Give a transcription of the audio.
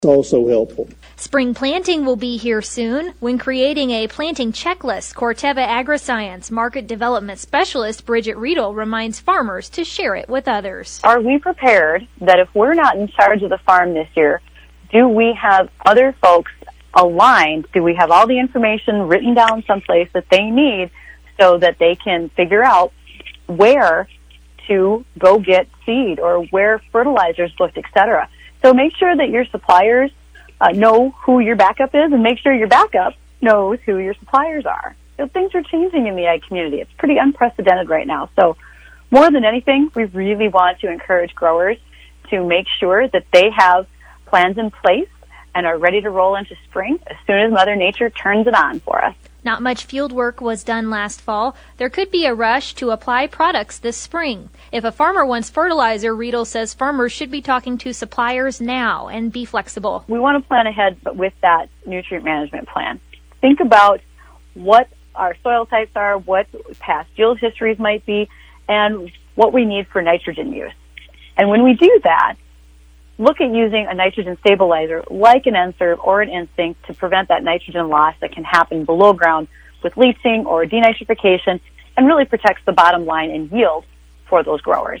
also helpful. Spring planting will be here soon. When creating a planting checklist, Corteva Agriscience Market Development Specialist Bridget Riedel reminds farmers to share it with others. Are we prepared that if we're not in charge of the farm this year, do we have other folks aligned? Do we have all the information written down someplace that they need so that they can figure out where to go get seed or where fertilizers looked, etc.? So make sure that your suppliers know who your backup is, and make sure your backup knows who your suppliers are. So things are changing in the ag community. It's pretty unprecedented right now. So more than anything, we really want to encourage growers to make sure that they have plans in place and are ready to roll into spring as soon as Mother Nature turns it on for us. Not much field work was done last fall. There could be a rush to apply products this spring. If a farmer wants fertilizer, Riedel says farmers should be talking to suppliers now and be flexible. We want to plan ahead with that nutrient management plan. Think about what our soil types are, what past yield histories might be, and what we need for nitrogen use. And when we do that, look at using a nitrogen stabilizer like an N-Serve or an Instinct to prevent that nitrogen loss that can happen below ground with leaching or denitrification, and really protects the bottom line and yield for those growers.